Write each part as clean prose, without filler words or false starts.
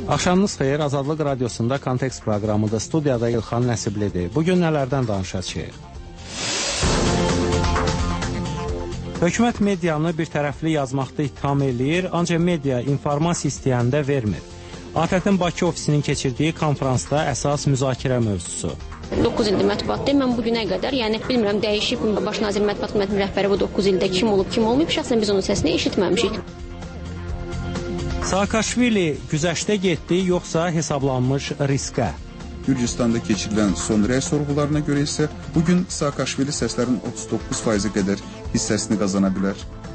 Axşamınız xeyir, Azadlıq Radiosunda Kontekst proqramıdır. Studiyada İlxan Nəsiblidir. Bugün nələrdən danışacağıq? Hökumət medianı bir tərəfli yazmaqda ittiham eləyir, ancaq media informasiya istəyəndə vermir. ATƏT-in Bakı ofisinin keçirdiyi konfransda əsas müzakirə mövzusu. 9 ildir mətbuatdır. Mən bu günə qədər, yəni bilmirəm, dəyişib Baş nazir mətbuat xidmətinin rəhbəri bu 9 ildə kim olub, kim olmayıb, şəxsən biz onun səsini eşitməmişik. Saakashvili güzəştə getdi, yoxsa hesablanmış riskə? Gürcüstanda keçirilən son rəy sorğularına görə isə bugün Saakashvili səslərin 39% qədər hissəsini qazana bilər.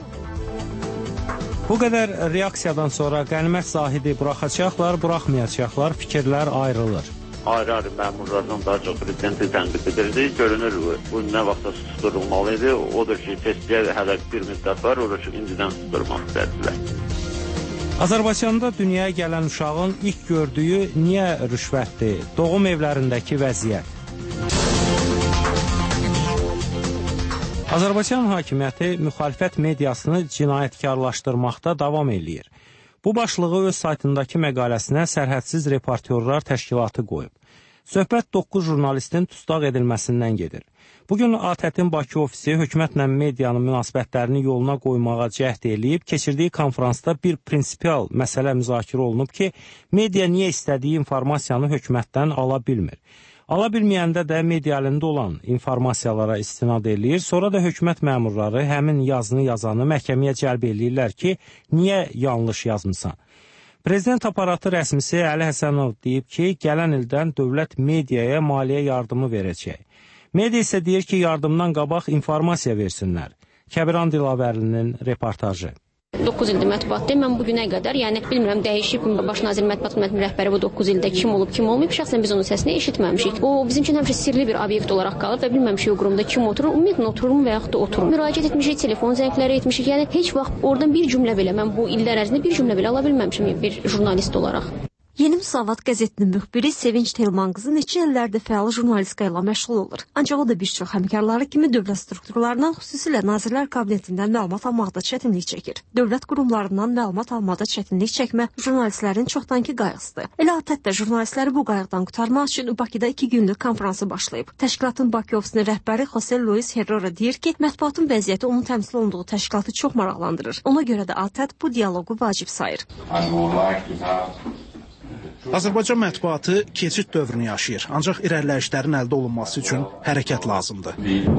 Bu qədər reaksiyadan sonra qənimət Zahidi buraxacaqlar, buraxmayacaqlar, fikirlər ayrılır. Ayrı-ayrı məmurlardan daha çox prezidenti tənqid edirdi. Görünür, bu nə vaxtda susturulmalı idi. Odur ki, tezcə hələ bir müddət var, odur ki, indidən susturmaq istədilər. Azərbaycanda dünyaya gələn uşağın ilk gördüyü niyə rüşvətdir? Doğum evlərindəki vəziyyət. Azərbaycan hakimiyyəti müxalifət mediasını cinayətkarlaşdırmaqda davam eləyir. Bu başlığı öz saytındakı məqaləsinə Sərhədsiz Reportyorlar Təşkilatı qoyub. Söhbət 9 jurnalistin tustaq edilməsindən gedir. Bugün ATƏT-in Bakı ofisi hökumətlə medianın münasibətlərini yoluna qoymağa cəhd eləyib, keçirdiyi konfransda bir prinsipial məsələ müzakirə olunub ki, media niyə istədiyi informasiyanı hökumətdən ala bilmir. Ala bilməyəndə də media əlində olan informasiyalara istinad eləyir, sonra da hökumət məmurları həmin yazını yazanı məhkəməyə cəlb eləyirlər ki, niyə yanlış yazmısan? Prezident aparatı rəsmisi Əli Həsənov deyib ki, gələn ildən dövlət mediaya maliyyə yardımı verəcək. Media isə deyir ki, yardımdan qabaq informasiya versinlər. Kəbiran Dilavərlinin reportajı. 9 ildir mətbuatdır. Mən bu günə qədər, yəni bilmirəm, dəyişib Baş nazir mətbuat xidmətinin rəhbəri bu 9 ildə kim olub, kim olmayıb, şəxsən biz onun səsini eşitməmişik. O bizim üçün həmişə sirli bir obyekt olaraq qalıb və bilməmişik o qurumda kim oturur, ümumiyyətlə oturum və yaxud da oturum. Müraciət etmişik, telefon zəngləri etmişik. Yəni heç vaxt oradan bir cümlə belə, mən bu illər ərzində bir cümlə belə ala bilməmişim bir jurnalist olaraq. Yeni Müsavat qəzetinin müxbiri Sevinç Telman qızı neçə illərdir fəal jurnalistika ilə məşğul olur. Ancaq o da bir çox həmkarları kimi dövlət strukturlarından, xüsusilə Nazirlər Kabinetindən məlumat almaqda çətinlik çəkir. Dövlət qurumlarından məlumat almada çətinlik çəkmə jurnalistlərin çoxdankı qayğısıdır. Elə ATƏT də jurnalistləri bu qayğıdan qurtarmaq üçün Bakıda 2 günlük konfransı başlayıb. Təşkilatın Bakı ofisinin rəhbəri Jose Luis Herrera deyir ki, mətbuatın vəziyyəti onun təmsil olunduğu təşkilatı çox maraqlandırır. Ona görə də ATƏT bu dialoqu vacib sayır. Azərbaycan mətbuatı keçid dövrünü yaşayır, ancaq irəliləyişlərin əldə olunması üçün hərəkət lazımdır.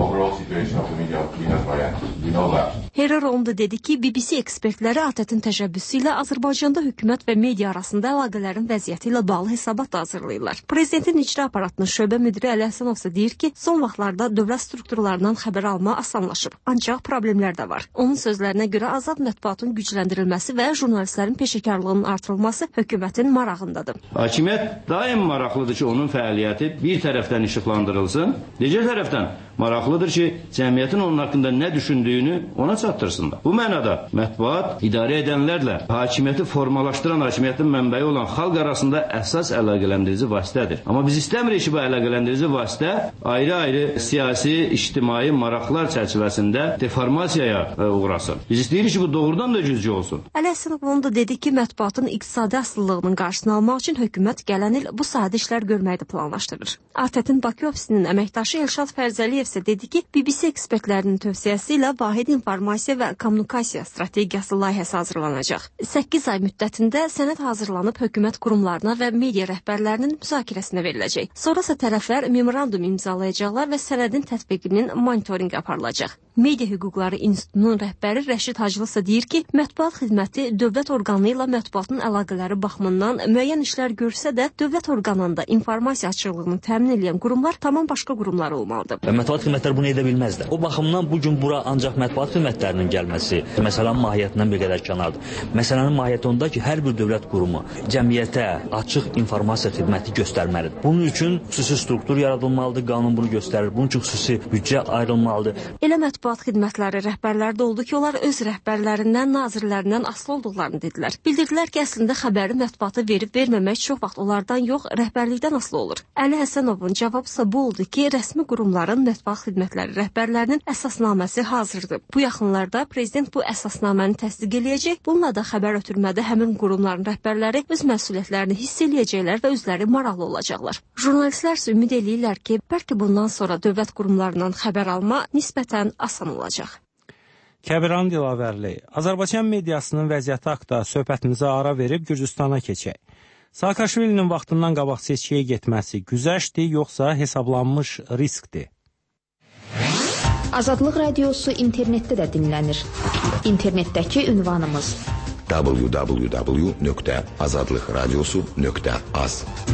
Herrera onda dedi ki, BBC ekspertləri ATƏT-in təşəbbüsü ilə Azərbaycanda hökumət və media arasında əlaqələrin vəziyyəti ilə bağlı hesabat hazırlayırlar. Prezidentin icra aparatının şöbə müdiri Əli Həsənov isə deyir ki, son vaxtlarda dövlət strukturlarından xəbər alma asanlaşıb, ancaq problemlər də var. Onun sözlərinə görə azad mətbuatın gücləndirilməsi və jurnalistlərin peşəkarlığının artırılması hökumətin marağındadır. Hakimiyyət daim maraqlıdır ki, onun fəaliyyəti bir tərəfdən işıqlandırılsın, digər tərəfdən maraqlıdır ki, cəmiyyətin onun haqqında nə düşündüyünü ona çatdırsınlar. Bu mənada mətbuat idarə edənlərlə hakimiyyəti formalaşdıran hakimiyyətin mənbəyi olan xalq arasında əsas əlaqələndirici vasitədir. Amma biz istəmirik ki, bu əlaqələndirici vasitə ayrı-ayrı siyasi, ictimai maraqlar çərçivəsində deformasiyaya uğrasın. Biz istəyirik ki, bu doğrudan da güclü olsun. Əli Həsənov onu da dedi ki, mətbuatın iqtisadi asıllığının qarşısını almaq üçün hökumət gələn il bu sahədə işlər görməyi də planlaşdırır. ATƏT-in Bakı ofisinin əməkdaşı Elşad Fərzəliyev isə dedi ki, BBC ekspertlərinin tövsiyəsi ilə vahid informasiya və kommunikasiya strategiyası layihəsi hazırlanacaq. 8 ay müddətində sənəd hazırlanıb hökumət qurumlarına və media rəhbərlərinin müzakirəsinə veriləcək. Sonrasa tərəflər memorandum imzalayacaqlar və sənədin tətbiqinin monitorinqi aparılacaq. Media Hüquqları İnstitutunun rəhbəri Rəşid Hacılı isə deyir ki, mətbuat xidməti dövlət orqanı ilə mətbuatın əlaqələri baxımından müəyyən işlər görsə də, dövlət orqanında informasiya açıqlığını təmin edən qurumlar tamam başqa qurumlar olmalıdır. Mətbuat xidmətləri bunu edə bilməzlər. O baxımdan bugün bura ancaq mətbuat xidmətlərinin gəlməsi məsələnin mahiyyətindən bir qədər kənardır. Məsələnin mahiyyəti onda ki, hər bir dövlət qurumu cəmiyyətə açıq informasiya xidməti göstərməlidir. Bunun üçün xüsusi struktur yaradılmalıdır, qanun bunu göstərir. Bunun üçün xüsusi büdcə ayrılmalıdır. Elə mətbuat mətbuat xidmətləri rəhbərləri də oldu ki, onlar öz rəhbərlərindən, nazirlərindən asılı olduqlarını dedilər. Bildirdilər ki, əslində xəbəri mətbuata verib-verməmək çox vaxt onlardan yox, rəhbərlikdən asılı olur. Əli Həsənovun cavabı isə bu oldu ki, rəsmi qurumların mətbuat xidmətləri rəhbərlərinin əsasnaməsi hazırdır. Bu yaxınlarda prezident bu əsasnaməni təsdiq eləyəcək. Bununla da xəbər ötürmədə həmin qurumların rəhbərləri öz məsuliyyətlərini hiss eləyəcəklər və özləri maraqlı olacaqlar. Jurnalistlər isə ümid eləyirlər ki, bəlkə bundan sonra dövlət qurumlarından xəbər alma nisbətən asan olacaq. Kəbiran Dilavərli, Azərbaycan mediasının vəziyyəti haqqında söhbətimizə ara verib Gürcüstana keçək. Saakashvilinin vaxtından qabaq seçkiyə getməsi güzəşdir, yoxsa hesablanmış riskdir? Azadlıq radiosu internetdə də dinlənir. İnternetdəki ünvanımız www.azadlıqradiosu.az.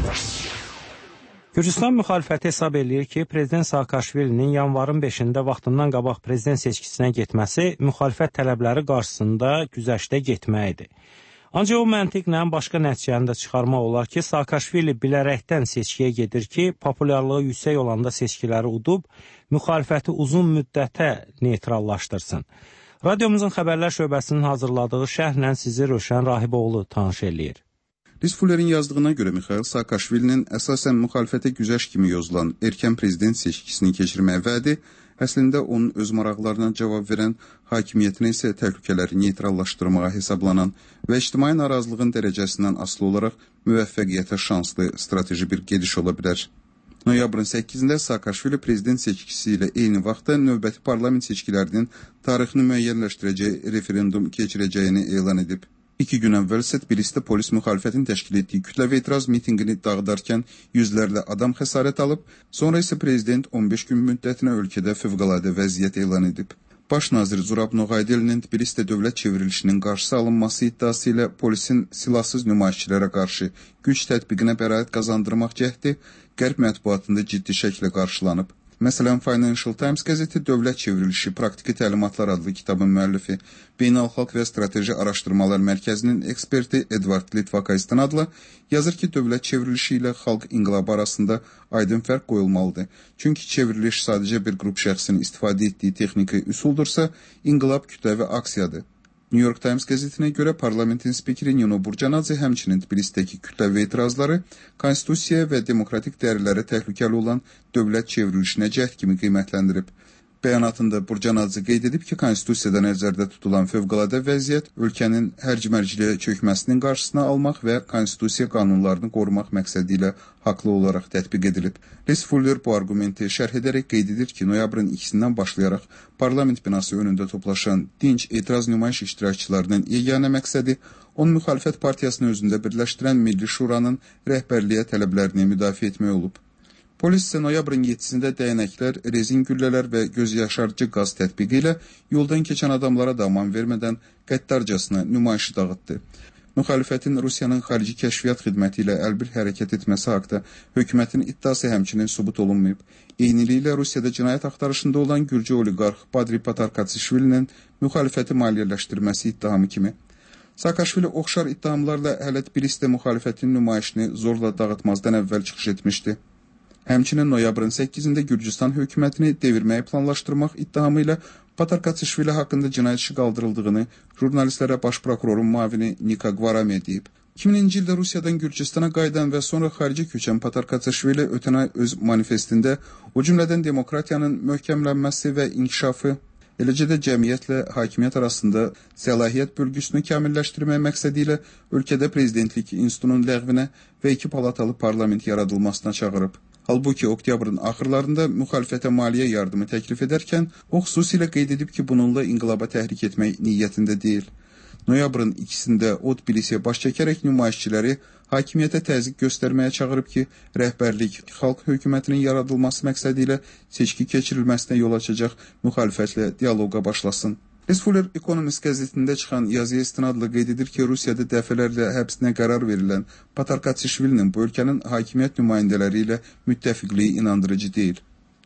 Gürcüstan müxalifəti hesab eləyir ki, prezident Saakashvilinin yanvarın 5-də vaxtından qabaq prezident seçkisinə getməsi müxalifət tələbləri qarşısında güzəştə getməkdir. Ancaq o məntiqlə başqa nəticəni də çıxarmaq olar ki, Saakashvili bilərəkdən seçkiyə gedir ki, populyarlığı yüksək olanda seçkiləri udub, müxalifəti uzun müddətə neytrallaşdırsın. Radiomuzun xəbərlər şöbəsinin hazırladığı şərhlə sizi Rövşən Rahiboğlu tanış eləyir. Liz Fuller'in yazdığına göre Mikhail Saakashvilinin əsasən müxalifətə güzəşt kimi yozulan erkən prezident seçkisini keçirməyə vədi, əslində onun öz maraqlarına cavab verən, hakimiyyətinə isə təhlükələri neytrallaşdırmağa hesablanan və ictimai narazılığın dərəcəsindən asılı olaraq müvəffəqiyyətə şanslı strateji bir gediş ola bilər. Noyabrın 8-də Saakashvili prezident seçkisi ilə eyni vaxtda növbəti parlament seçkilərinin tarixini müəyyənləşdirəcəyi referendum keçirəcəyini elan edib. 2 gün əvvəl isə Tbilisdə polis müxalifətin təşkil etdiyi kütləvi etiraz mitinqini dağıdarkən yüzlərlə adam xəsarət alıb, sonra isə prezident 15 gün müddətinə ölkədə fövqəladə vəziyyət elan edib. Baş nazir Zurab Noğaydelinin Tbilisdə dövlət çevrilişinin qarşısı alınması iddiası ilə polisin silahsız nümayişçilərə qarşı güc tətbiqinə bəraət qazandırmaq cəhdi qərb mətbuatında ciddi şəkildə qarşılanıb. Məsələn, Financial Times qəzeti Dövlət Çevrilişi Praktiki Təlimatlar adlı kitabın müəllifi, Beynəlxalq və Strateji Araşdırmalar Mərkəzinin eksperti Edward Litvaka istinadla yazır ki, dövlət çevrilişi ilə xalq inqilabı arasında aydın fərq qoyulmalıdır. Çünki çevriliş sadəcə bir qrup şəxsin istifadə etdiyi texniki üsuldursa, inqilab kütləvi aksiyadır. New York Times qəzetinə görə parlamentin spikeri Nino Burcanadze həmçinin Tbilisdəki kütləvi etirazları konstitusiyaya və demokratik dəyərlərə təhlükəli olan dövlət çevrilişinə cəhd kimi qiymətləndirib. Bəyanatında Burcanadze qeyd edib ki, konstitusiyada nəzərdə tutulan fövqəladə vəziyyət ölkənin hərc-mərcliyə çökməsinin qarşısını almaq və konstitusiya qanunlarını qorumaq məqsədi ilə haqlı olaraq tətbiq edilib. Liz Fuller bu argumenti şərh edərək qeyd edir ki, noyabrın 2-dən başlayaraq parlament binası önündə toplaşan dinc etiraz nümayiş iştirakçılarının yeganə məqsədi onun müxalifət partiyasını özündə birləşdirən Milli Şuranın rəhbərliyə tələblərini müdafiə etmək olub. Polis isə noyabrın 7-də dəyənəklər, rezin güllələr və gözyaşarıcı qaz tətbiqi ilə yoldan keçən adamlara da aman vermədən qəddarcasına nümayişi dağıtdı. Müxalifətin Rusiyanın xarici kəşfiyyat xidməti ilə əlbir hərəkət etməsi haqda hökumətin iddiası həmçinin sübut olunmayıb. Eyniliklə Rusiyada cinayət axtarışında olan gürcü oliqarx Badri Patarkatsishvilinin müxalifəti maliyyələşdirməsi iddiamı kimi. Saakashvili oxşar iddiamlarla hələ Tbilisdə müxalifətin nümayişini zorla dağıtmazdan əvvəl çıxış etmişdi. Həmçinin noyabrın 8-də Gürcüstan hökumətini devirməyi planlaşdırmaq iddiamı ilə Patarkatsishvili haqqında cinayət işi qaldırıldığını jurnalistlərə baş prokurorun müavini Nika Gvarami deyib. 2000-ci ildə Rusiyadan Gürcüstana qayıdan və sonra xarici köçən Patarkatsishvili ötən ay öz manifestində o cümlədən demokratiyanın möhkəmlənməsi və inkişafı, eləcə də cəmiyyətlə hakimiyyət arasında səlahiyyət bölgüsünü kamilləşdirmək məqsədi ilə ölkədə prezidentlik institutunun ləğvinə və 2 palatalı parlament yaradılmasına çağırıb. Halbuki oktyabrın axırlarında müxalifətə maliyyə yardımı təklif edərkən, o xüsusilə qeyd edib ki, bununla inqilaba təhrik etmək niyyətində deyil. Noyabrın 2-də o Tbilisiyə baş çəkərək nümayişçiləri hakimiyyətə təzyiq göstərməyə çağırıb ki, rəhbərlik xalq hökumətinin yaradılması məqsədi ilə seçki keçirilməsinə yol açacaq müxalifətlə dialoqa başlasın. Liz Fuller Economist qəzetində çıxan yazıya istinadla qeyd edir ki, Rusiyada dəfələrlə həbsinə qərar verilən Patarkatsishvilinin bu ölkənin hakimiyyət nümayəndələri ilə müttəfiqliyi inandırıcı deyil.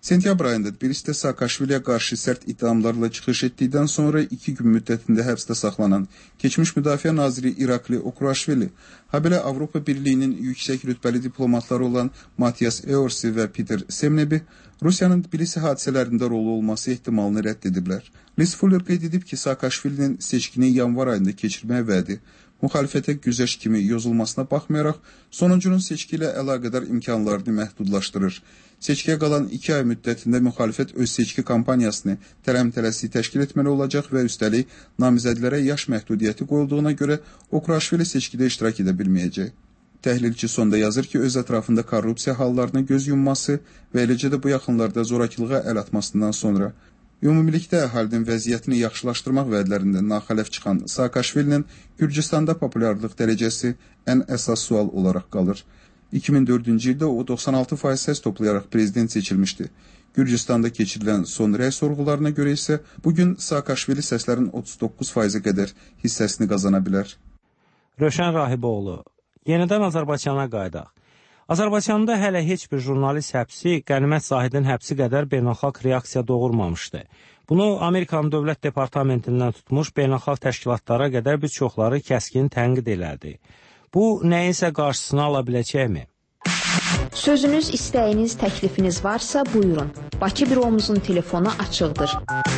Sentyabr ayında Tbilisdə Saakashviliyə qarşı sərt ittihamlarla çıxış etdikdən sonra 2 gün müddətində həbsdə saxlanan keçmiş müdafiə naziri İrakli Okuraşvili, habelə Avropa Birliyinin yüksək rütbəli diplomatları olan Matias Eorsi və Peter Semnebi Rusiyanın Tbilisi hadisələrində rolu olması ehtimalını rədd ediblər. Liz Fuller qeyd edib ki, Saakashvilinin seçkini yanvar ayında keçirməyə vədi müxalifətə güzəş kimi yozulmasına baxmayaraq, sonuncunun seçki ilə əlaqədar imkanlarını məhdudlaşdırır. Seçkiyə qalan 2 ay müddətində müxalifət öz seçki kampaniyasını tələm-tələsi təşkil etməli olacaq və üstəlik namizədlərə yaş məhdudiyyəti qoyulduğuna görə Okuraşvili seçkidə iştirak edə bilməyəcək. Təhlilçi sonda yazır ki, öz ətrafında korrupsiya hallarına göz yumması və eləcə də bu yaxınlarda zorakılığa əl atmasından sonra ümumilikdə əhalinin vəziyyətini yaxşılaşdırmaq vədlərində naxələf çıxan Saakashvilinin Gürcüstanda populyarlıq dərəcəsi ən əsas sual olaraq qalır. 2004-cü ildə o 96% səs toplayaraq prezident seçilmişdi. Gürcüstanda keçirilən son rəy sorğularına görə isə bugün Saakashvili səslərin 39%-ə qədər hissəsini qazana bilər. Rövşən Rahiboğlu, yenidən Azərbaycana qaydaq. Azərbaycanda hələ heç bir jurnalist həbsi Qənimət Zahidin həbsi qədər beynəlxalq reaksiya doğurmamışdı. Bunu Amerikanın Dövlət Departamentindən tutmuş beynəlxalq təşkilatlara qədər bir çoxları kəskin tənqid elədi. Bu, nəyinsə qarşısını ala biləcəkmi? Sözünüz, istəyiniz, təklifiniz varsa buyurun. Bakı büromuzun telefonu açıqdır.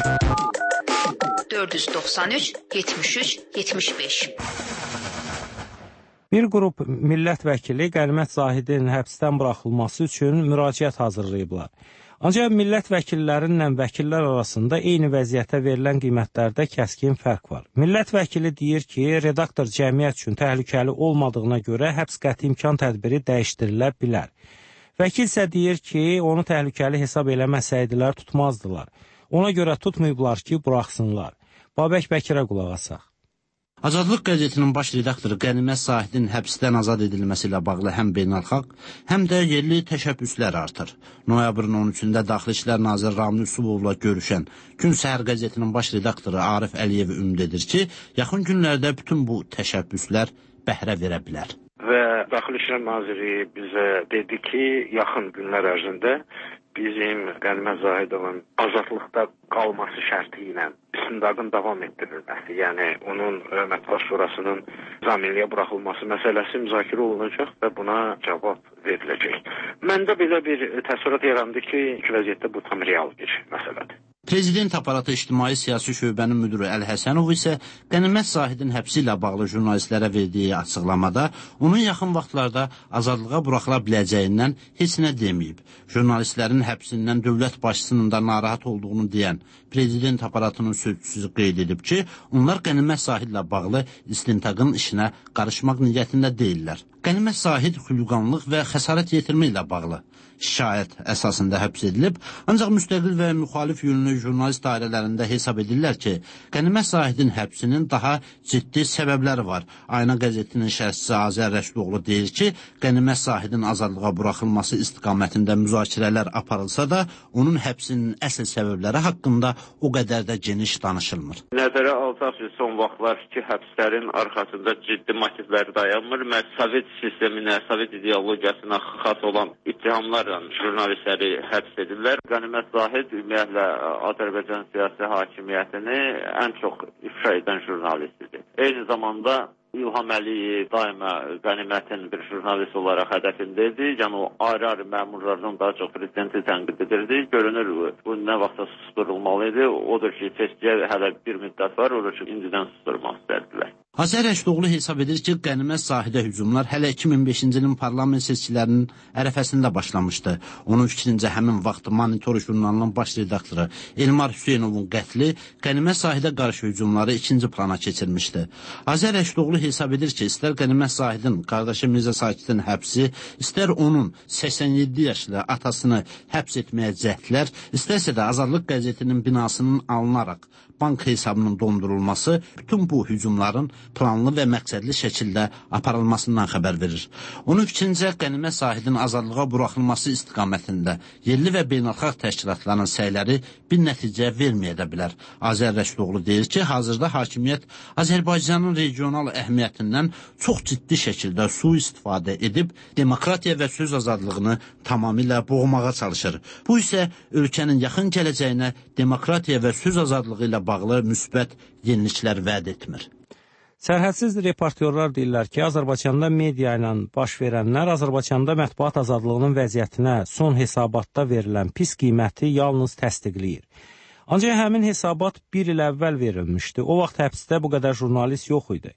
493 73 75. Bir qrup millət vəkili Qənimət Zahidin həbsdən buraxılması üçün müraciət hazırlayıblar. Ancaq millət vəkillərinlə vəkillər arasında eyni vəziyyətə verilən qiymətlərdə kəskin fərq var. Millət vəkili deyir ki, redaktor cəmiyyət üçün təhlükəli olmadığına görə həbs qəti imkan tədbiri dəyişdirilə bilər. Vəkil isə deyir ki, onu təhlükəli hesab eləməsəydilər tutmazdılar. Ona görə tutmayıblar ki, buraxsınlar. Babək Bəkirə qulaq asaq. Azadlıq qəzetinin baş redaktoru Qənimət Zahidin həbsdən azad edilməsi ilə bağlı həm beynəlxalq, həm də yerli təşəbbüslər artır. Noyabrın 13-də Daxili İşlər naziri Ramin Yusubovla görüşən Gün Səhər qəzetinin baş redaktoru Arif Əliyev ümid edir ki, yaxın günlərdə bütün bu təşəbbüslər bəhrə verə bilər. Və Daxili İşlər naziri bizə dedi ki, yaxın günlər ərzində bizim Qənimət Zahidovun azadlıqda qalması şərti ilə istintaqın davam etdirilməsi, yəni onun Mətbuat Şurasının zaminliyə buraxılması məsələsi müzakirə olunacaq və buna cavab veriləcək. Məndə belə bir təəssürat yarandı ki, vəziyyətdə bu tam real bir məsələdir. Prezident aparatı İctimai Siyasi Şöbənin müdürü Əli Həsənov isə Qənimət Zahidin həbsi ilə bağlı jurnalistlərə verdiyi açıqlamada onun yaxın vaxtlarda azadlığa buraxıla biləcəyindən heç nə deməyib. Jurnalistlərin həbsindən dövlət başçısının da narahat olduğunu deyən prezident aparatının sözçüsü qeyd edib ki, onlar Qənimət Zahidlə bağlı istintaqın işinə qarışmaq niyyətində deyirlər. Qənimət Zahid xülqanlıq və xəsarət yetirmə ilə bağlı şikayət əsasında həbs edilib, ancaq müstəqil və müxalif yönlü jurnalist dairələrində hesab edirlər ki, Qənimət Zahidin həbsinin daha ciddi səbəbləri var. Ayna qəzetinin şərhçisi Azər Rəşdoğlu deyir ki, Qənimət Zahidin azadlığa buraxılması istiqamətində müzakirələr aparılsa da, onun həbsinin əsl səbəbləri haqqında o qədər də geniş danışılmır. Nəzərə alsaq ki, son vaxtlar ki, həbslərin arxasında ciddi motivlər dayanmır. Sovet sisteminə, Sovet ideologiyasına xas olan ittihamlarla jurnalistləri həbs edirlər. Qənimət Zahid ümumiyyətlə Azərbaycan siyasi hakimiyyətini ən çox ifşa edən jurnalistidir. Eyni zamanda İlham Əliyev daima Qənimətin bir jurnalist olaraq hədəfində idi. Yəni o ayrı-ayrı məmurlardan daha çox prezidenti tənqid edirdi. Görünür, bu nə vaxtsa susturulmalı idi. Odur ki, seçkiyə hələ bir müddət var, olur ki, indidən susturmaq istədilər. Azər Rəşdoğlu hesab edir ki, Qənimət Zahidə hücumlar hələ 2005-ci ilin parlament seçkilərinin ərəfəsində başlamışdı. Onun fikrincə həmin vaxt Monitor jurnalının baş redaktoru Elmar Hüseynovun qətli Qənimət Zahidə qarşı hücumları ikinci plana keçirmişdi. Azər Rəşdoğlu hesab edir ki, istər Qənimət Zahidin qardaşı Mirzə Sakitin həbsi, istər onun 87 yaşlı atasını həbs etməyə cəhdlər, istərsə də Azadlıq qəzetinin binasının alınaraq bank hesabının dondurulması bütün bu hücumların planlı və məqsədli şəkildə aparılmasından xəbər verir. Onun fikrincə, qənimət sahibinin azadlığa buraxılması istiqamətində yerli və beynəlxalq təşkilatların səyləri bir nəticə verməyə də bilər. Azər Rəşidoğlu deyir ki, hazırda hakimiyyət Azərbaycanın regional əhəmiyyətindən çox ciddi şəkildə sui-istifadə edib, demokratiya və söz azadlığını tamamilə boğmağa çalışır. Bu isə ölkənin yaxın gələcəyinə demokratiya və söz azadlığı ilə bağlı müsbət yeniliklər vəd etmir. Sərhədsiz reportyorlar deyirlər ki, Azərbaycanda media ilə baş verənlər Azərbaycanda mətbuat azadlığının vəziyyətinə son hesabatda verilən pis qiyməti yalnız təsdiqləyir. Ancaq həmin hesabat bir il əvvəl verilmişdi. O vaxt həbsdə bu qədər jurnalist yox idi.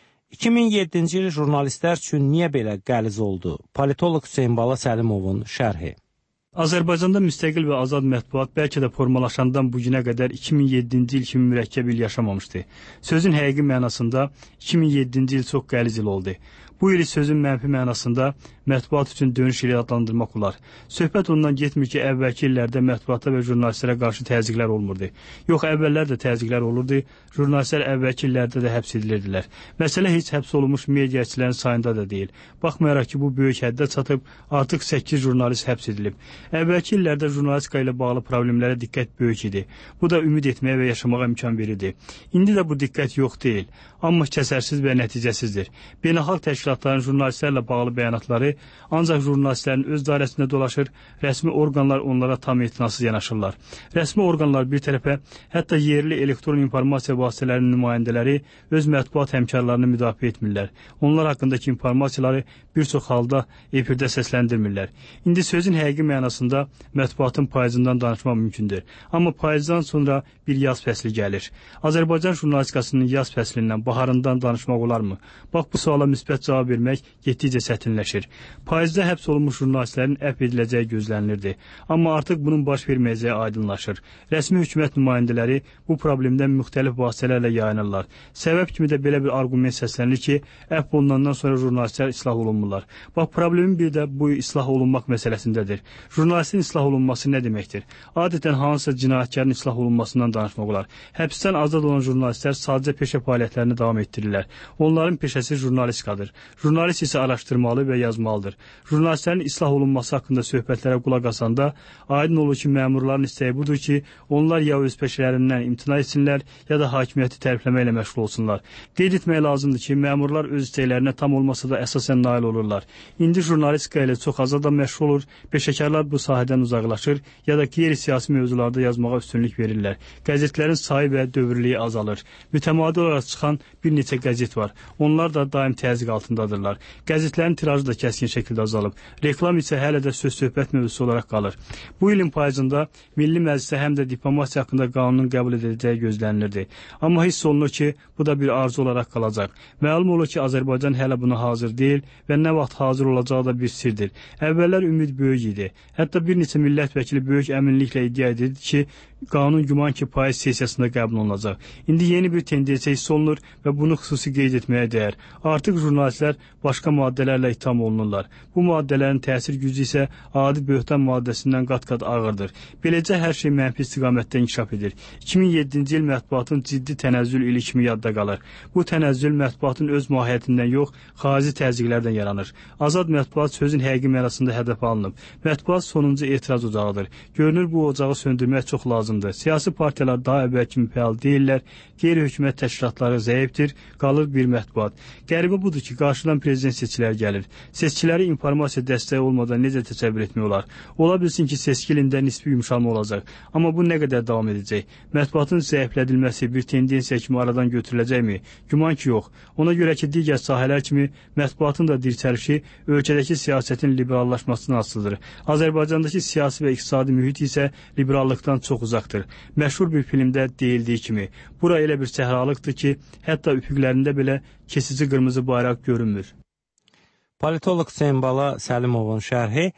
2007-ci il jurnalistlər üçün niyə belə qəliz oldu? Politolog Hüseyn Bala Səlimovun şərhi. Azərbaycanda müstəqil və azad mətbuat bəlkə də formalaşandan bu günə qədər 2007-ci il kimi mürəkkəb il yaşamamışdı. Sözün həqiqi mənasında 2007-ci il çox qəliz il oldu. Bu ili sözün mənfi mənasında mətbuat üçün dönüş ili adlandırmaq olar. Söhbət ondan getmir ki, əvvəlki illərdə mətbuata və jurnalistlərə qarşı təzyiqlər olmurdu. Yox, əvvəllər də təzyiqlər olurdu, jurnalistlər əvvəlki illərdə də həbs edilirdilər. Məsələ heç həbs olunmuş media işçilərin sayında da deyil. Baxmayaraq ki, bu böyük həddə çatıb, artıq 8 jurnalist həbs edilib. Əvvəlki illərdə jurnalistika ilə bağlı problemlərə diqqət böyük idi. Bu da ümid etməyə və yaşamağa imkan verirdi. İndi də bu diqqət yox deyil, amma kəsərsiz və nəticəsizdir. Beynəlxalq təşkilatların jurnalistlərlə bağlı bəyanatları ancaq jurnalistlərin öz dairəsində dolaşır, rəsmi orqanlar onlara tam etinasız yanaşırlar. Rəsmi orqanlar bir tərəfə, hətta yerli elektron informasiya vasitələrinin nümayəndələri öz mətbuat həmkarlarını müdafiə etmirlər. Onlar haqqındakı informasiyaları bir çox halda efirdə səsləndirmirlər. İndi sözün həqiqi mənasında mətbuatın payızından danışmaq mümkündür. Amma payızdan sonra bir yaz fəsli gəlir. Azərbaycan jurnalistikasının yaz fəslindən, baharından danışmaq olarmı? Bax, bu suala müsbət cavab vermək getdikcə çətinləşir. Payızda həbs olunmuş jurnalistlərin əfv ediləcəyi gözlənilirdi. Amma artıq bunun baş verməyəcəyi aydınlaşır. Rəsmi hökumət nümayəndələri bu problemdən müxtəlif vasitələrlə yayınırlar. Səbəb kimi də belə bir arqument səslənir ki, əfv olunandan sonra jurnalistlər islah olunmurlar. Bax, problemin bir də bu islah olunmaq məsələsindədir. Jurnalistin islah olunması nə deməkdir? Adətən hansısa cinayətkarın islah olunmasından danışmaq olar. Həbsdən azad olan jurnalistlər sadəcə peşə fəaliyyətlərini davam etdirirlər. Onların peşəsi jurnalistikadır. Jurnalist isə araşdırmalı və yazmalıdır. Jurnalistlərin islah olunması haqqında söhbətlərə qulaq asanda aydın olur ki, məmurların istəyi budur ki, onlar ya öz peşələrindən imtina etsinlər, ya da hakimiyyəti tərifləməklə məşğul olsunlar. Qeyd etmək lazımdır ki, məmurlar öz istəklərinə tam olmasa da əsasən nail olurlar. İndi jurnalistika ilə çox az adam məşğul olur, peşəkarlar bu sahədən uzaqlaşır, ya da qeyri-siyasi mövzularda yazmağa üstünlük verirlər. Qəzetlərin sayı və dövrlüyü azalır. Mütəmadi olaraq çıxan bir neçə qəzet var. Onlar da daim təzyiq altındadırlar. Qəzetlərin tirajı da kəskin şəkildə azalıb. Reklam isə hələ də söz-söhbət mövzusu olaraq qalır. Bu ilin payızında Milli Məclisə həm də diplomasiya haqqında qanunun qəbul ediləcəyi gözlənilirdi. Amma hiss olunur ki, bu da bir arzu olaraq qalacaq. Məlum olur ki, Azərbaycan hələ buna hazır deyil və nə vaxt hazır olacağı da bir sirdir. Əvvəllər ümid böyük idi. Hətta bir neçə millət vəkili böyük əminliklə iddia edirdi ki, qanun güman ki, payız sessiyasında qəbul olunacaq. İndi yeni bir tendensiya hiss olunur və bunu xüsusi qeyd etməyə dəyər. Artıq jurnalistlər başqa maddələrlə itham olunurlar. Bu maddələrin təsir gücü isə adi böhtan maddəsindən qat-qat ağırdır. Beləcə hər şey mənfi istiqamətdə inkişaf edir. 2007-ci il mətbuatın ciddi tənəzzül ili kimi yadda qalır. Bu tənəzzül mətbuatın öz mahiyyətindən yox, xarici təzyiqlərdən yaranır. Azad mətbuat sözün həqiqi mənasında hədəf alınıb. Mətbuat sonuncu etiraz ocağıdır. Görünür bu ocağı söndürmək çox lazımdır. Siyasi partiyalar daha əvvəl kimi fəal deyirlər, qeyri-hökumət təşkilatları zəifdir, qalır bir mətbuat. Qəribə budur ki, qarşıdan prezident seçkiləri gəlir. Seçkiləri informasiya dəstəyi olmadan necə təsəvvür etmək olar? Ola bilsin ki, seçki ilində nisbi yumşalma olacaq. Amma bu nə qədər davam edəcək? Mətbuatın zəiflədilməsi bir tendensiya kimi aradan götürüləcəkmi? Güman ki, yox. Ona görə ki, digər sahələr kimi mətbuatın da dirçəlişi ölkədəki siyasətin liberallaşmasına asılıdır. Azərbaycandakı siyasi və iqtisadi mühit isə liberallıqdan çox uzaqdır. Məşhur bir filmdə deyildiyi kimi, bura elə bir səhralıqdır ki, hətta üfüqlərində belə kesici qırmızı bayraq görünmür. Politolog Hüseyn Bala Səlimovun şərhi.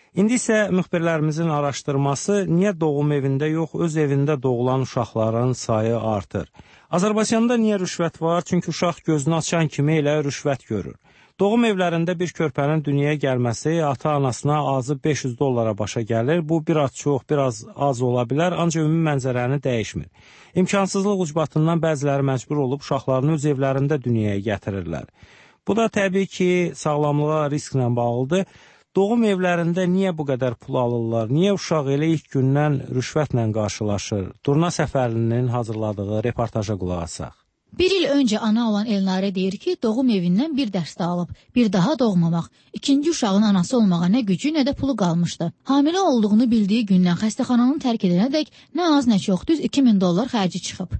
İndi isə müxbirlərimizin araşdırması niyə doğum evində yox, öz evində doğulan uşaqların sayı artır? Azərbaycanda niyə rüşvət var? Çünki uşaq gözünü açan kimi elə rüşvət görür. Doğum evlərində bir körpənin dünyaya gəlməsi ata-anasına azı $500 başa gəlir. Bu biraz çox, biraz az ola bilər, ancaq ümumi mənzərəni dəyişmir. İmkansızlıq ucbatından bəziləri məcbur olub uşaqlarını öz evlərində dünyaya gətirirlər. Bu da təbii ki, sağlamlığa risklə bağlıdır. Doğum evlərində niyə bu qədər pul alırlar? Niyə uşaq elə ilk gündən rüşvətlə qarşılaşır? Durna Səfərlinin hazırladığı reportaja qulaq asaq. Bir il öncə ana olan Elnarə deyir ki, doğum evindən bir dərs də alıb, bir daha doğmamaq, ikinci uşağın anası olmağa nə gücü, nə də pulu qalmışdı. Hamilə olduğunu bildiyi gündən xəstəxananı tərk edənədək nə az nə çox düz $2000 xərci çıxıb.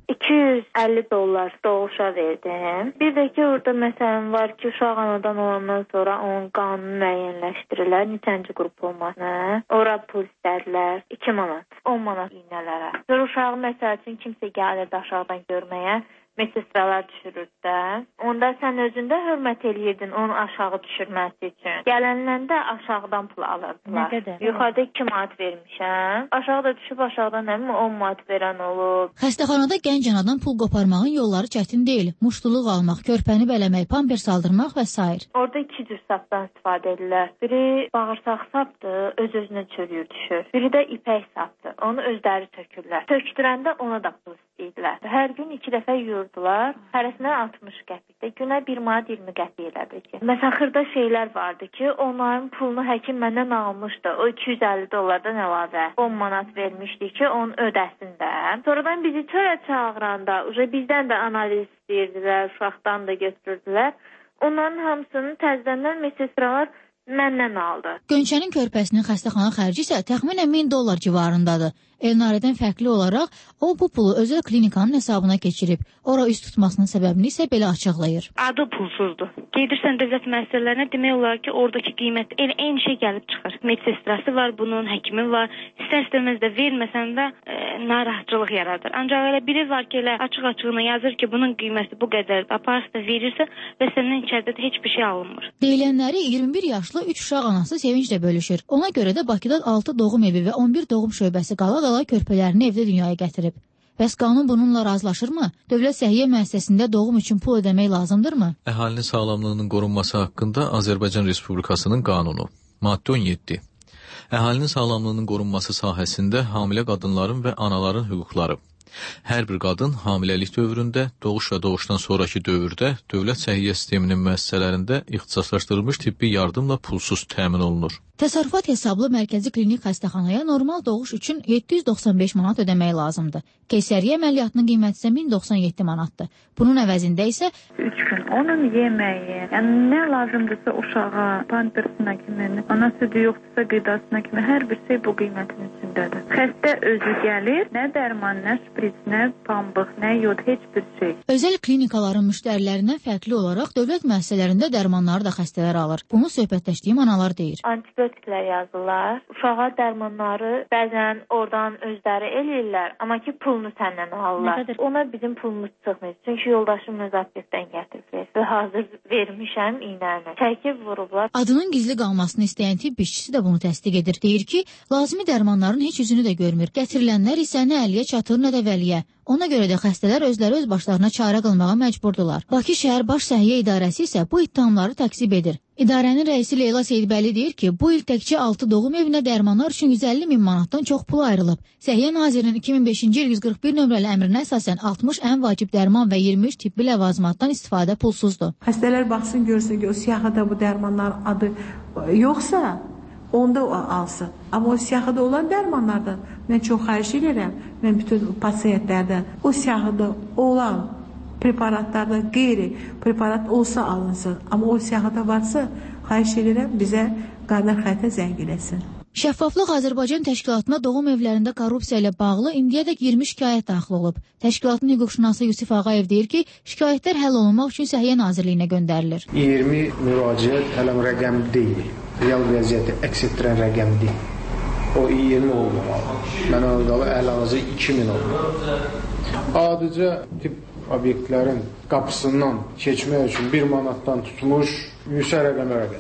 $250 doğuşa verdim. Bir də ki, orada məsələn var ki, uşaq anadan olandan sonra onun qanunu müəyyənləşdirirlər, neçənci qrup olmasına. Ora pul istədilər, 2 manat, 10 manat iynələrə. Sonra uşağı məsəl üçün kimsə gəlirdi aşağıdan görməyə, medsestralar düşürürdü də. Onda sən özündə hörmət eləyirdin onun aşağı düşürməsi üçün. Gələnləndə aşağıdan pul alırdılar. Nə qədər? Yuxarıda 2 manat vermişəm. Aşağıda düşüb aşağıdan həmin 10 manat verən olub. Xəstəxanada gənc anadan pul qoparmağın yolları çətin deyil. Muştuluq almaq, körpəni bələmək, pampers aldırmaq və s. Orada 2 cür sapdan istifadə edirlər. Biri bağırsaq sapdır, öz-özünə çörüyür düşür. Biri də ipək sapdır, onu özləri tökürlər. Tökdürəndə ona da pul istəyirlər. Hər gün 2 dəfə yuyurdular, hərəsinə 60 qəpikdə, günə 1 manat 20 qəpik elədi ki. Məsələn, xırda şeylər vardı ki, onların pulunu həkim məndən almışdı. O $250 əlavə 10 manat vermişdi ki, onu ödəsin də. Sonradan bizi çörə çağıranda, bizdən də analiz istəyirdilər, uşaqdan da götürürdülər. Onların hamısını təzədən medsestralar məndən aldı. Gönçənin körpəsinin xəstəxana xərci isə təxminən $1000 civarındadır. Elnarədən fərqli olaraq o bu pulu özəl klinikanın hesabına keçirib. Ora üst tutmasının səbəbini isə belə açıqlayır. Adı pulsuzdur. Gedirsən dövlət müəssisələrinə, demək olar ki, oradakı qiymət eyni şey gəlib çıxır. Medsestrası var bunun, həkimi var. İstər-istəməz də verməsən də narahatçılıq yaradır. Ancaq elə biri var ki, elə açıq-açığına yazır ki, bunun qiyməti bu qədərdir. Aparsı da verirsə və səndən içəridə də heç bir şey alınmır. Deyilənləri 21 yaşlı 3 uşaq anası sevinclə bölüşür. Ona görə də Bakıda 6 doğum evi və 11 doğum şöbəsi qala körpələrini evdə dünyaya gətirib. Bəs qanun bununla razılaşırmı? Dövlət səhiyyə müəssisəsində doğum üçün pul ödəmək lazımdırmı? Əhalinin sağlamlığının qorunması haqqında Azərbaycan Respublikasının qanunu. Maddə 17. Əhalinin sağlamlığının qorunması sahəsində hamilə qadınların və anaların hüquqları. Hər bir qadın hamiləlik dövründə, doğuş və doğuşdan sonraki dövrdə dövlət səhiyyə sisteminin müəssisələrində ixtisaslaşdırılmış tibbi yardımla pulsuz təmin olunur. Təsərrüfat hesablı mərkəzi klinik xəstəxanaya normal doğuş üçün 795 manat ödəmək lazımdır. Keysəriyyə əməliyyatının qiyməti isə 1097 manatdır. Bunun əvəzində isə 3 gün onun yeməyi, yəni nə lazımdırsa uşağa, pampersinə kimi, ana südü yoxdursa qidasına kimi hər bir şey bu qiymətin içindədir. Xəstə özü gəlir, nə dərman, nə şpris, nə pambıq, nə yod, heç bir şey. Özəl klinikaların müştərilərindən fərqli olaraq dövlət müəssisələrində dərmanları da xəstələr alır. Bunu söhbətləşdiyim analar deyir. Antibiotiklər yazırlar. Uşağa dərmanları bəzən oradan özləri eləyirlər, amma ki pulunu səndən alırlar. Ona bizim pulumuz çıxmır. Çünki yoldaşım öz aptekdən gətirib və hazır vermişəm iynəni. Çəkib vurublar. Adının gizli qalmasını istəyən tibb işçisi də bunu təsdiq edir. Deyir ki, lazımi dərmanların heç üzünü də görmür. Gətirilənlər isə nə əliyə çatır, nə də vəliyə. Ona görə də xəstələr özləri öz başlarına çarə qılmağa məcburdurlar. Bakı şəhər Baş Səhiyyə İdarəsi isə bu ittihamları təkzib edir. İdarənin rəisi Leyla Seyidbəli deyir ki, bu il təkcə 6 doğum evinə dərmanlar üçün 150 min manatdan çox pul ayrılıb. Səhiyyə Nazirinin 2005-ci il 141 nömrəli əmrinə əsasən 60 ən vacib dərman və 23 tibbi ləvazimatdan istifadə pulsuzdur. Xəstələr baxsın, görsün ki, o siyahıda bu dərmanların adı yoxsa, onda o alsın. Amma o siyahıda olan dərmanlardan mən çox xahiş edirəm, mən bütün pasiyentlərdən o siyahıda olan preparatlardan qeyri preparat olsa alınsın. Amma o siyahıda varsa, xahiş edirəm bizə qadın xəttə zəng eləsin. Şəffaflıq Azərbaycan təşkilatına doğum evlərində korrupsiya ilə bağlı indiyədək 20 şikayət daxil olub. Təşkilatın hüquqşünası Yusif Ağayev deyir ki, şikayətlər həll olunmaq üçün Səhiyyə Nazirliyinə göndərilir. 20 müraciət hələm rəqəm deyil. Real vəziyyəti əks etdirən rəqəm deyil. O 20 olmamalı. Mənə qalı əlazı 2000 olmalı. Adicə tip obyektlərin qapısından keçmək üçün 1 manatdan tutmuş yüksək rəqəmlərə qədər.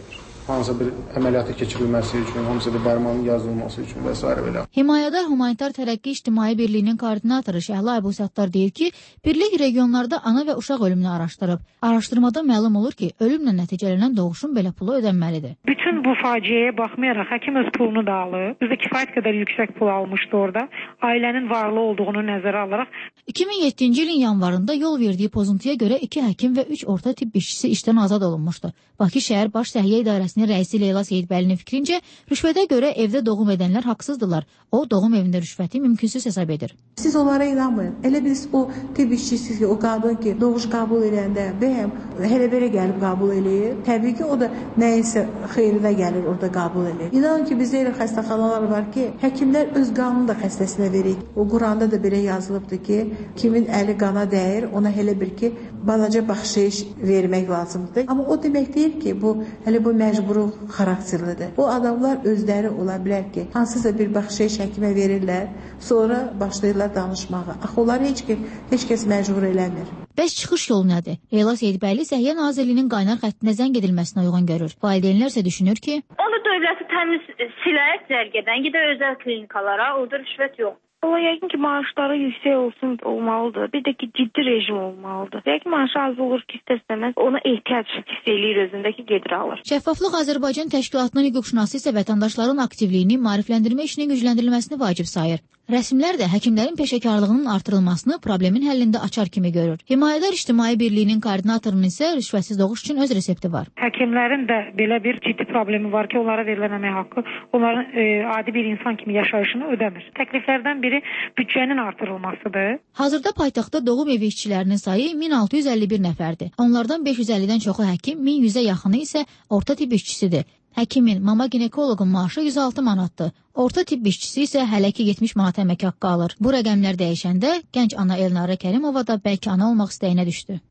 hansısa bir əməliyyata keçirilməsi üçün, hansısa bir dərmanın yazılması üçün və s. belə. Himayədar Humanitar Tərəqqi İctimai Birliyinin koordinatoru Şəhla Aybusattar deyir ki, birlik regionlarda ana və uşaq ölümünü araşdırıb. Araşdırmada məlum olur ki, ölümlə nəticələnən doğuşun belə pulu ödənməlidir. Bütün bu faciəyə baxmayaraq həkim öz pulunu da alıb. Bizdə kifayət qədər yüksək pul almışdı orada. Ailənin varlı olduğunu nəzərə alaraq. 2007-ci ilin yanvarında yol verdiyi pozuntuya görə 2 həkim və 3 orta tibb işçisi işdən azad olunmuşdu. Bakı şəhər Baş Səhiyyə İdarəsinin rəisi Leyla Seyidbəlinin fikrincə, rüşvətə görə evdə doğum edənlər haqsızdırlar. O, doğum evində rüşvəti mümkünsüz hesab edir. Siz onlara inanmayın. Elə biz o tibb işçisi ki, o qadın ki, doğuş qəbul edəndə bəyəm hələ belə gəlib qəbul eləyir. Təbii ki, o da nəyinsə xeyrinə gəlir, orada qəbul eləyir. İnanın ki, bizdə elə xəstəxanalar var ki, həkimlər öz qanını da xəstəsinə verir. O Quranda da belə yazılıbdır ki, kimin əli qana dəyir, ona elə bir ki, balaca bəxşiş vermək lazımdır. Amma o demək deyil ki, bu hələ bu məcburi xarakterlidir. O adamlar özləri ola bilər ki, hansısa bir bəxşiş həkimə verirlər, sonra başlayırlar danışmağa. Axı onları heç kəs məcbur eləmir. Bəs çıxış yolu nədir? Leyla Seyidbəyli Səhiyyə Nazirliyinin qaynar xəttinə zəng edilməsinə uyğun görür. Valideynlər isə düşünür ki, onu dövləti təmiz silərək zərgədən gedir özəl klinikalara, orada rüşvət yox. Ola yəqin ki, maaşları yüksək olmalıdır. Bir də ki, ciddi rejim olmalıdır. Yəqin maaşı az olur ki, istəsəməz ona ehtiyac hiss eləyir özündə ki, gedir alır. Şəffaflıq Azərbaycan Təşkilatının hüquqşünası isə vətəndaşların aktivliyini, maarifləndirmə işinin gücləndirilməsini vacib sayır. Rəsmlər də həkimlərin peşəkarlığının artırılmasını problemin həllində açar kimi görür. Himayədar İctimai Birliyinin koordinatorunun isə rüşvətsiz doğuş üçün öz resepti var. Həkimlərin də belə bir ciddi problemi var ki, onlara verilən əmək haqqı onların adi bir insan kimi yaşayışını ödəmir. Təkliflərdən biri büdcənin artırılmasıdır. Hazırda paytaxtda doğum evi işçilərinin sayı 1651 nəfərdir. Onlardan 550-dən çoxu həkim, 1100-ə yaxını isə orta tibb işçisidir. Həkimin, mama ginekoloqun maaşı 106 manatdır. Orta tibb işçisi isə hələ ki 70 manat əmək haqqı alır. Bu rəqəmlər dəyişəndə gənc ana Elnarə Kərimova da bəlkə ana olmaq istəyinə düşdü.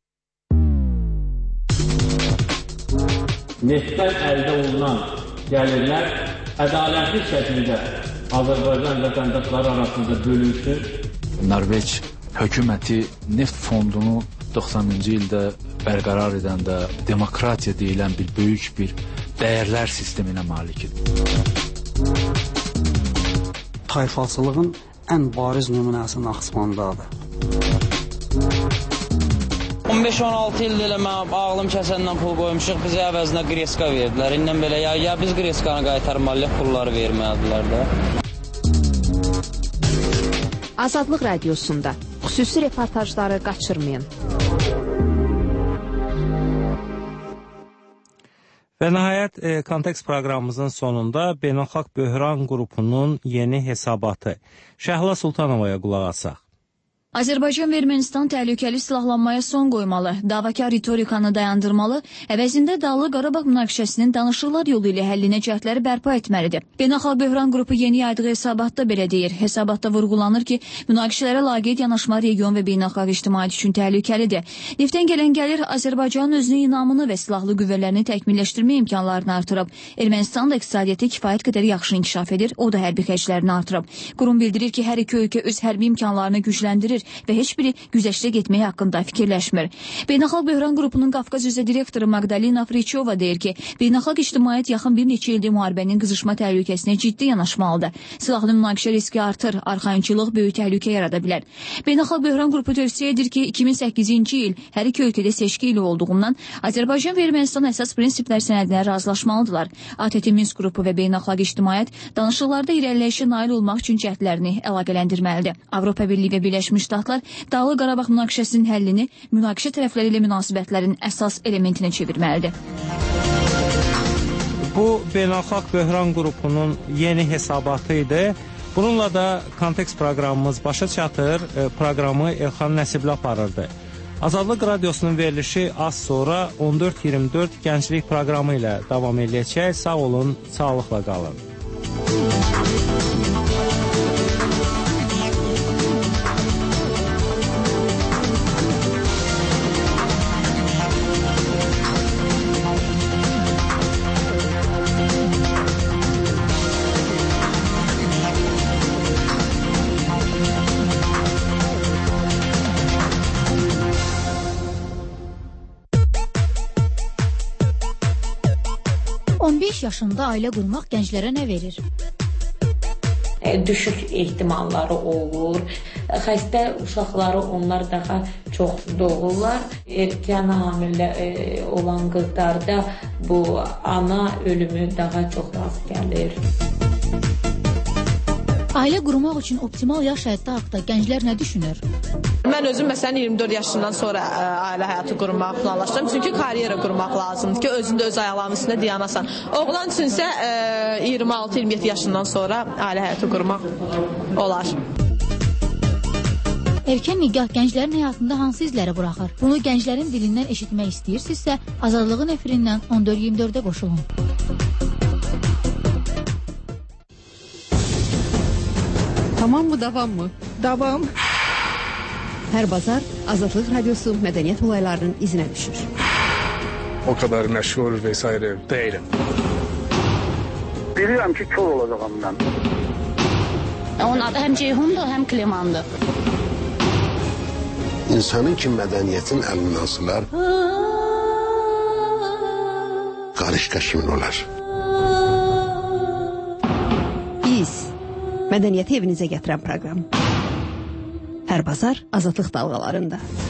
Neftdən əldə olunan gəlirlər ədalətli şəkildə Azərbaycan vətəndaşları arasında bölünsün. Norveç hökuməti neft fondunu 90-cı ildə bərqərar edəndə demokratiya deyilən bir böyük bir dəyərlər sisteminə malikdir. Tayfaçılığın ən bariz nümunəsi Naxçıvandadır. 15-16 ildir elə mən ağlım kəsəndən pul qoymuşuq, bizə əvəzinə qreska verdilər. İndən belə ya biz qreskanı qaytarmalıyıq, pulları verməlidilər də. Azadlıq radiosunda xüsusi reportajları qaçırmayın. Və nəhayət, kontekst proqramımızın sonunda Beynəlxalq Böhran qrupunun yeni hesabatı Şəhla Sultanovaya qulaq asaq. Azərbaycan və Ermənistan təhlükəli silahlanmaya son qoymalı, davakar ritorikanı dayandırmalı, əvəzində Dağlıq Qarabağ münaqişəsinin danışıqlar yolu ilə həllinə cəhdləri bərpa etməlidir. Beynəlxalq Böhran qrupu yeni yaydığı hesabatda belə deyir. Hesabatda vurğulanır ki, münaqişələrə laqeyd yanaşma region və beynəlxalq ictimaiyyət üçün təhlükəlidir. Neftdən gələn gəlir Azərbaycanın özünün inamını və silahlı qüvvələrini təkmilləşdirmə imkanlarını artırıb. Ermənistan da iqtisadiyyatı kifayət qədər yaxşı inkişaf edir, o da hərbi xərclərini artırıb. Qurum bildirir ki, hər iki ölkə öz hərbi imkanlarını gücləndirir və heç biri güzəştə getməyi haqqında fikirləşmir. Beynəlxalq Böhran qrupunun Qafqaz üzrə direktoru Magdalena Friçova deyir ki, beynəlxalq ictimaiyyət yaxın bir neçə ildir müharibənin qızışma təhlükəsinə ciddi yanaşmalıdır. Silahlı münaqişə riski artır, arxayınçılıq böyük təhlükə yarada bilər. Beynəlxalq Böhran qrupu tövsiyə edir ki, 2008-ci il hər iki ölkədə seçki ili olduğundan Azərbaycan və Ermənistan əsas prinsiplər sənədinə razılaşmalıdırlar. ATƏT Minsk qrupu və beynəlxalq ictimaiyyət danışıqlarda irəliləyişə nail olmaq üçün cəhdlərini əlaqələndirməlidir. Avropa Birliyi və Birləşmiş Ştatlar Dağlıq Qarabağ münaqişəsinin həllini münaqişə tərəfləri ilə münasibətlərin əsas elementinə çevirməlidir. Bu, Beynəlxalq Böhran qrupunun yeni hesabatı idi. Bununla da kontekst proqramımız başa çatır. Proqramı Elxan Nəsibli aparırdı. Azadlıq radiosunun verilişi az sonra 14-24 gənclik proqramı ilə davam edəcək. Sağ olun, sağlıqla qalın. 15 yaşında ailə qurmaq gənclərə nə verir? Düşük ehtimalları olur. Xəstə uşaqları onlar daha çox doğurlar. Erkən hamilə olan qızlarda bu ana ölümü daha çox rast gəlir. Ailə qurmaq üçün optimal yaş həddi haqqında gənclər nə düşünür? Mən özüm məsələn 24 yaşından sonra ailə həyatı qurmaq planlaşdırıram. Çünki karyera qurmaq lazımdır ki, özündə öz ayaqlarının üstündə dayanasan. Oğlan üçünsə 26-27 yaşından sonra ailə həyatı qurmaq olar. Erkən nikah gənclərin həyatında hansı izləri buraxır? Bunu gənclərin dilindən eşitmək istəyirsinizsə, Azadlığın efirindən 14-24-də qoşulun. Tamam mı, davam mı? Davam. Hər bazar Azadlıq Radyosu mədəniyyət olaylarının izinə düşür. O kadar məşhur vesaire değilim. Bilirəm ki, kör olacağım mən. Onun adı həm Ceyhundur, həm Klimandır. İnsanın ki, mədəniyyətin əlindən asılar, qarışqa kimin olar? Biz mədəniyyəti evinizə gətirən proqram. Hər bazar Azadlıq dalğalarında.